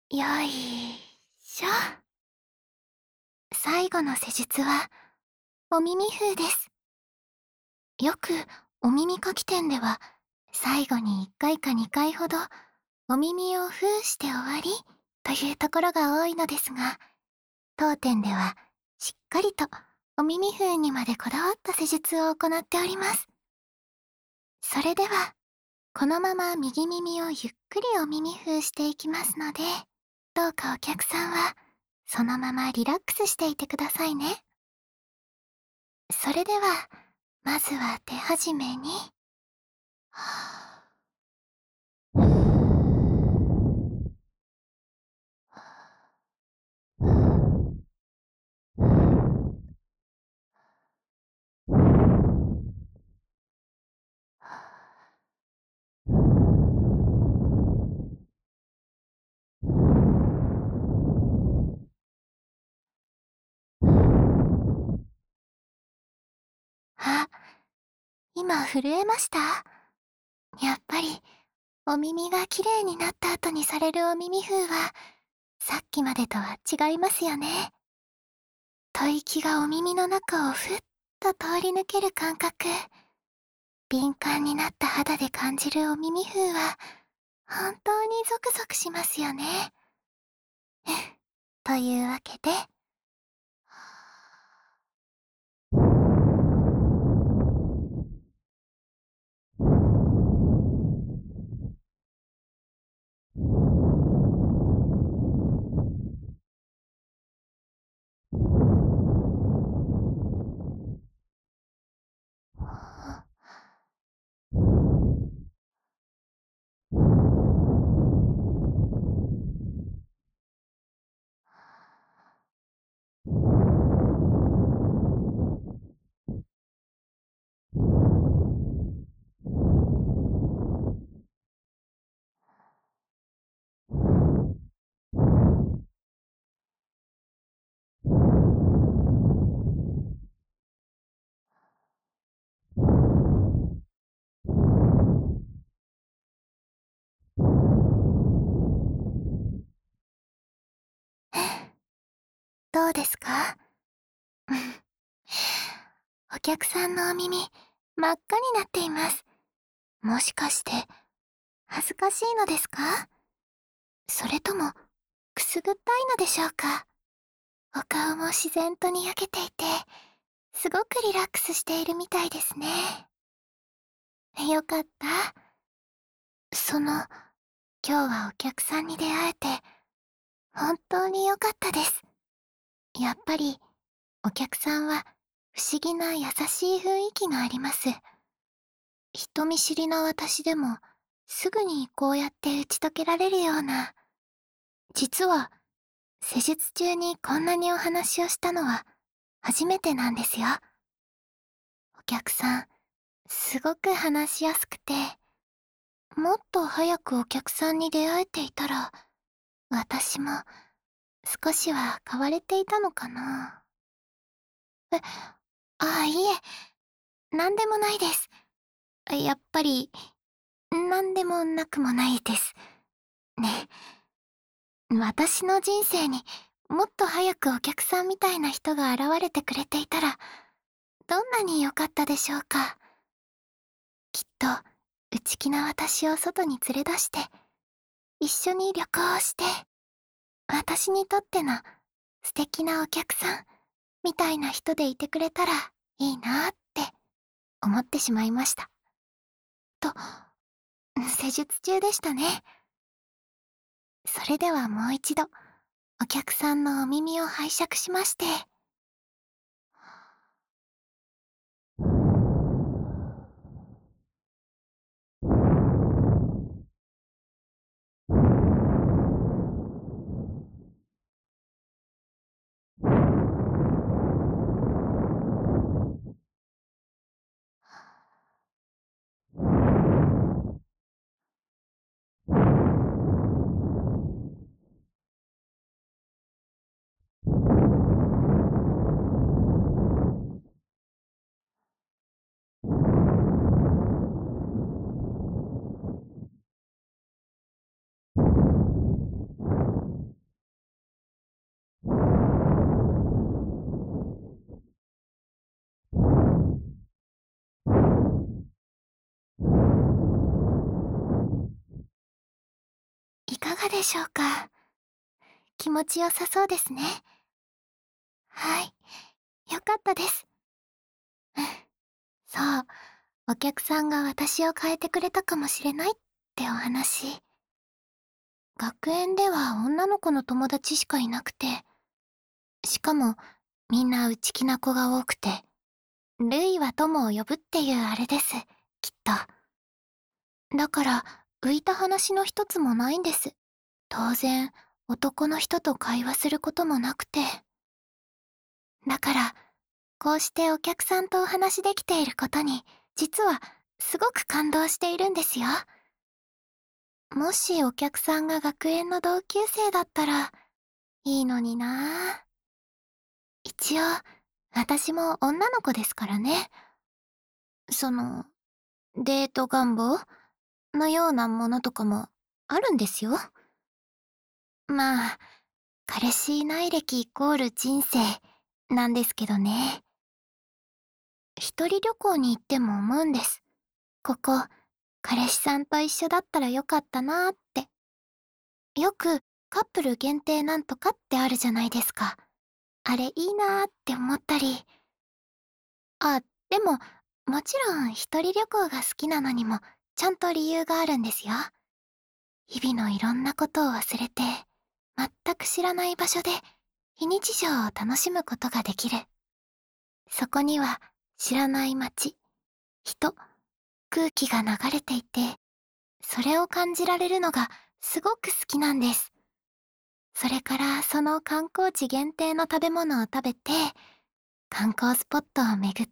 よいしょ。最後の施術は、お耳風です。よく、お耳かき店では、最後に1回か2回ほど、お耳を封して終わり、というところが多いのですが、当店では、しっかりと、お耳風にまでこだわった施術を行っております。それでは、このまま右耳をゆっくりお耳封していきますので、どうかお客さんは、そのままリラックスしていてくださいね。それでは、まずは手始めに、あ、今震えました？やっぱり、お耳がきれいになった後にされるお耳封は、さっきまでとは違いますよね。吐息がお耳の中をふっと通り抜ける感覚。敏感になった肌で感じるお耳風は、本当にゾクゾクしますよね。というわけで、どうですか？お客さんのお耳、真っ赤になっています。もしかして、恥ずかしいのですか？それとも、くすぐったいのでしょうか？お顔も自然とにやけていて、すごくリラックスしているみたいですね。よかった。今日はお客さんに出会えて、本当に良かったです。やっぱり、お客さんは不思議な優しい雰囲気があります。人見知りな私でも、すぐにこうやって打ち解けられるような。実は、施術中にこんなにお話をしたのは初めてなんですよ。お客さん、すごく話しやすくて、もっと早くお客さんに出会えていたら、私も少しは変われていたのかな。え、いえ、なんでもないです。やっぱり、なんでもなくもないです。ね。私の人生にもっと早くお客さんみたいな人が現れてくれていたら、どんなに良かったでしょうか。きっと、内気な私を外に連れ出して、一緒に旅行をして、私にとっての素敵なお客さんみたいな人でいてくれたらいいなって思ってしまいました。と、施術中でしたね。それではもう一度、お客さんのお耳を拝借しまして、 がでしょうか。気持ちよさそうですね。はい、よかったです。そう、お客さんが私を変えてくれたかもしれないってお話。学園では女の子の友達しかいなくて、しかもみんな内気な子が多くて、ルイは友を呼ぶっていうあれです、きっと。だから浮いた話の一つもないんです。当然男の人と会話することもなくて。だからこうしてお客さんとお話できていることに、実はすごく感動しているんですよ。もしお客さんが学園の同級生だったらいいのにな。一応私も女の子ですからね。そのデート願望のようなものとかもあるんですよ。まあ彼氏いない歴イコール人生なんですけどね。一人旅行に行っても思うんです。ここ彼氏さんと一緒だったらよかったなーって。よくカップル限定なんとかってあるじゃないですか。あれいいなーって思ったり。あ、でももちろん一人旅行が好きなのにもちゃんと理由があるんですよ。日々のいろんなことを忘れて、全く知らない場所で非日常を楽しむことができる。そこには知らない街、人、空気が流れていて、それを感じられるのがすごく好きなんです。それからその観光地限定の食べ物を食べて、観光スポットを巡って、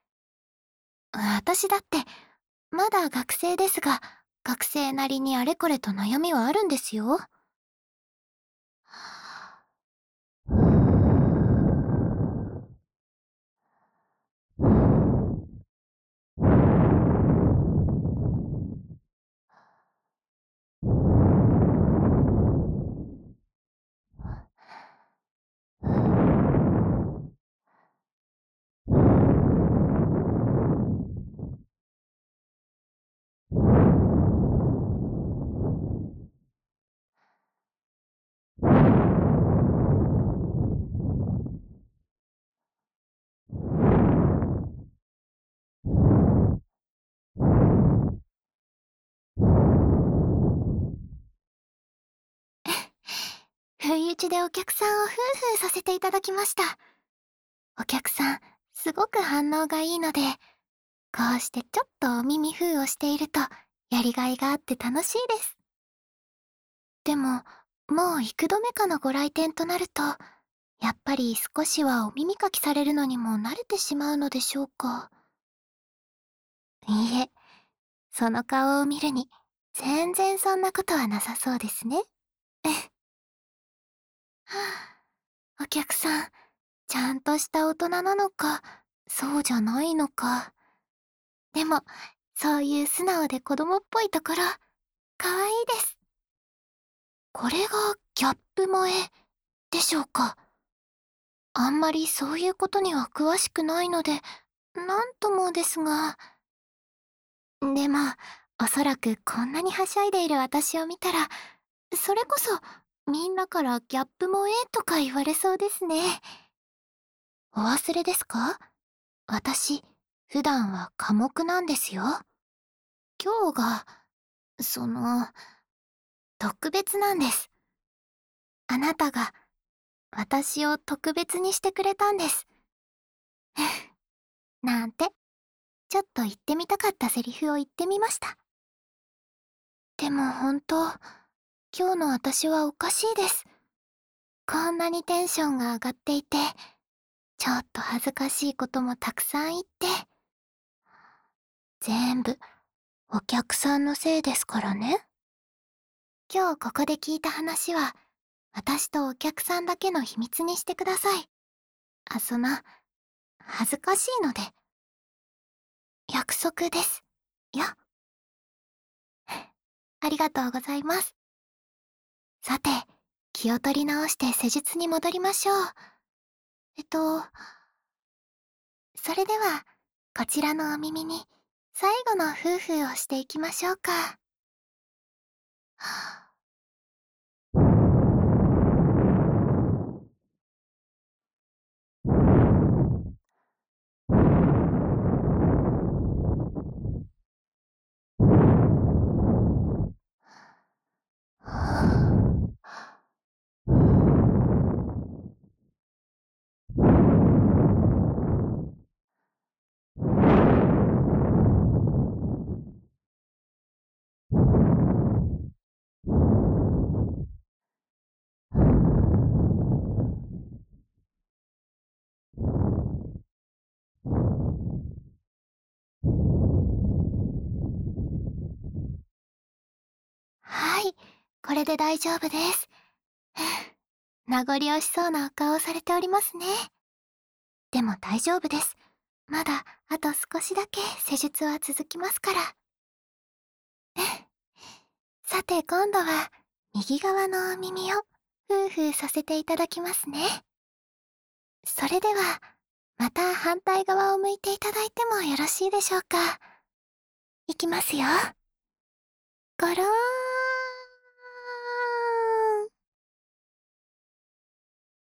私だってまだ学生ですが、学生なりにあれこれと悩みはあるんですよ。不意打ちでお客さんをフーフーさせていただきました。お客さん、すごく反応がいいので、こうしてちょっとお耳風をしていると、やりがいがあって楽しいです。でも、もう幾度目かのご来店となると、やっぱり少しはお耳かきされるのにも慣れてしまうのでしょうか。いいえ、その顔を見るに、全然そんなことはなさそうですね。はあ、お客さん、ちゃんとした大人なのか、そうじゃないのか。でも、そういう素直で子供っぽいところ、かわいいです。これがギャップ萌えでしょうか。あんまりそういうことには詳しくないので、なんともですが。でも、おそらくこんなにはしゃいでいる私を見たら、それこそみんなからギャップ萌えとか言われそうですね。お忘れですか？私、普段は寡黙なんですよ。今日が、その、特別なんです。あなたが私を特別にしてくれたんです。なんて、ちょっと言ってみたかったセリフを言ってみました。でも本当、今日の私はおかしいです。こんなにテンションが上がっていて、ちょっと恥ずかしいこともたくさん言って、全部お客さんのせいですからね。今日ここで聞いた話は、私とお客さんだけの秘密にしてください。恥ずかしいので、約束です。よ。ありがとうございます。さて、気を取り直して施術に戻りましょう。えっと、それでは、こちらのお耳に、最後のフーフーをしていきましょうか。 これで大丈夫です。名残惜しそうなお顔をされておりますね。でも大丈夫です。まだあと少しだけ施術は続きますから。さて今度は右側のお耳をふうふうさせていただきますね。それではまた反対側を向いていただいてもよろしいでしょうか。いきますよ。ゴローン。